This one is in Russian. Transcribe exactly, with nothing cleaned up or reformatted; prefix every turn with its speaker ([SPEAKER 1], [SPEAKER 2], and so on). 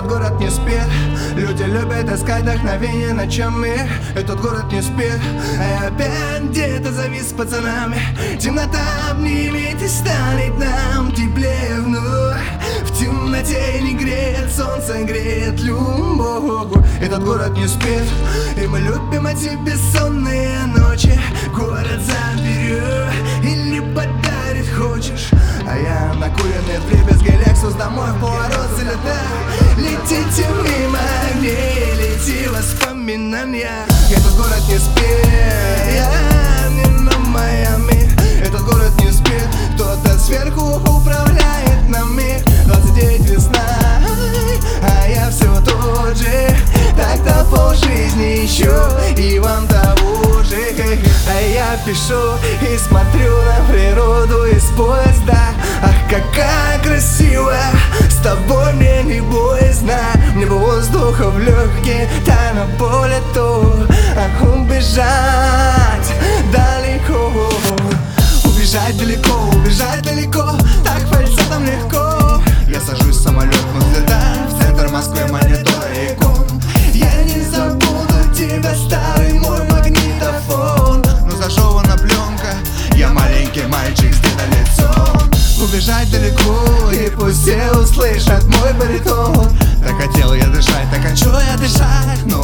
[SPEAKER 1] Этот город не спит, люди любят искать вдохновение ночами. Этот город не спит, а опять где-то завис с пацанами. Темнота обнимет и станет нам теплее вновь. В темноте не греет солнце, греет любовь. Этот город не спит, и мы любим эти бессонные ночи. Город заберет или подарит хочешь. А я накуренный вдребезги Лексус домой в поворот залетаю. Летите мимо огней, лети воспоминания. Этот город не спит, я не на Майами. Этот город не спит, кто-то сверху управляет нами. Двадцать девять весна, а я все тот же. Так-то полжизни еще, и вам того же. А я пишу и смотрю на природу из поезда. Ах, какая красивая, с тобой мне не боязно. Мне бы воздуха в легкие, да на поле то. Ах, убежать далеко, убежать далеко, убежать далеко. Так фальцетом легко.
[SPEAKER 2] Я сажусь в самолет, мы взлетаем в центр Москвы, монитора и икон.
[SPEAKER 1] Я не забуду тебя, старый мой магнитофон.
[SPEAKER 2] Но зашивана пленка, я маленький мальчик с длиннолицом.
[SPEAKER 1] Убежать далеко, и пусть все услышат мой баритон.
[SPEAKER 2] Так хотел я дышать, так хочу я дышать, но